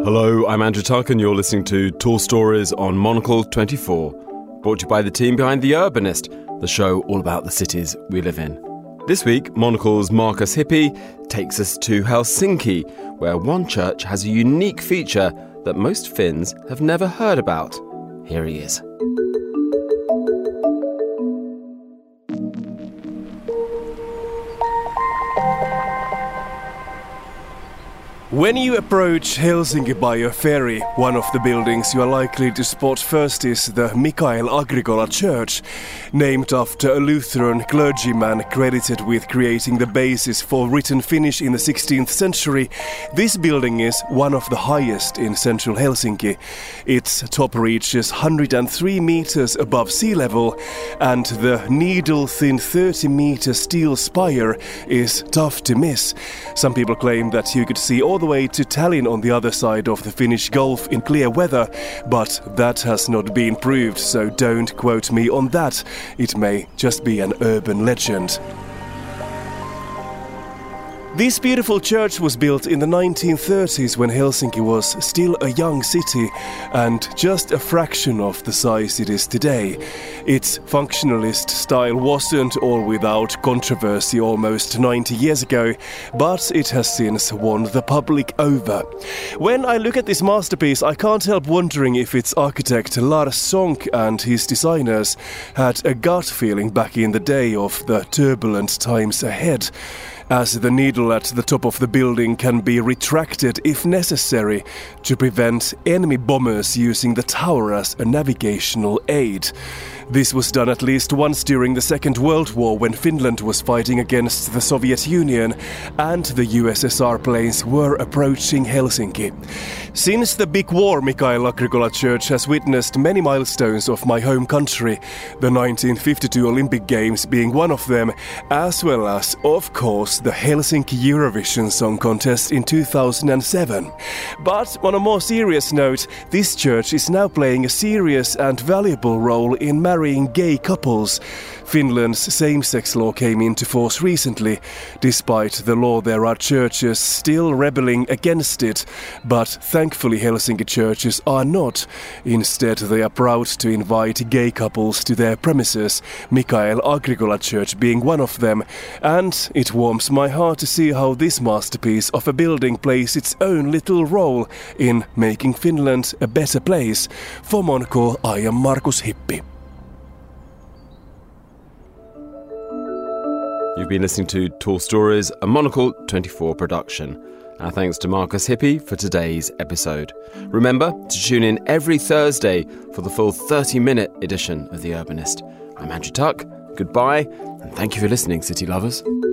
Hello, I'm Andrew Tuck and you're listening to Tall Stories on Monocle 24, brought to you by the team behind The Urbanist, the show all about the cities we live in. This week, Monocle's Markus Hippie takes us to Helsinki, where one church has a unique feature that most Finns have never heard about. Here he is. When you approach Helsinki by a ferry, one of the buildings you are likely to spot first is the Mikael Agricola Church, named after a Lutheran clergyman credited with creating the basis for written Finnish in the 16th century. This building is one of the highest in central Helsinki. Its top reaches 103 meters above sea level, and the needle-thin 30-meter steel spire is tough to miss. Some people claim that you could see all the way to Tallinn on the other side of the Finnish Gulf in clear weather, but that has not been proved, so don't quote me on that. It may just be an urban legend. This beautiful church was built in the 1930s when Helsinki was still a young city and just a fraction of the size it is today. Its functionalist style wasn't all without controversy almost 90 years ago, but it has since won the public over. When I look at this masterpiece, I can't help wondering if its architect Lars Sonck and his designers had a gut feeling back in the day of the turbulent times ahead, as the needle at the top of the building can be retracted if necessary to prevent enemy bombers using the tower as a navigational aid. This was done at least once during the Second World War when Finland was fighting against the Soviet Union and the USSR planes were approaching Helsinki. Since the big war, Mikael Agricola Church has witnessed many milestones of my home country, the 1952 Olympic Games being one of them, as well as, of course, the Helsinki Eurovision Song Contest in 2007. But on a more serious note, this church is now playing a serious and valuable role in marrying gay couples. Finland's same-sex law came into force recently. Despite the law, there are churches still rebelling against it, but thankfully Helsinki churches are not. Instead, they are proud to invite gay couples to their premises, Mikael Agricola Church being one of them, and it warms my heart to see how this masterpiece of a building plays its own little role in making Finland a better place. For Monocle, I am Markus Hippie. You've been listening to Tall Stories, a Monocle 24 production. Our thanks to Markus Hippie for today's episode. Remember to tune in every Thursday for the full 30-minute edition of The Urbanist. I'm Andrew Tuck. Goodbye, and thank you for listening, city lovers.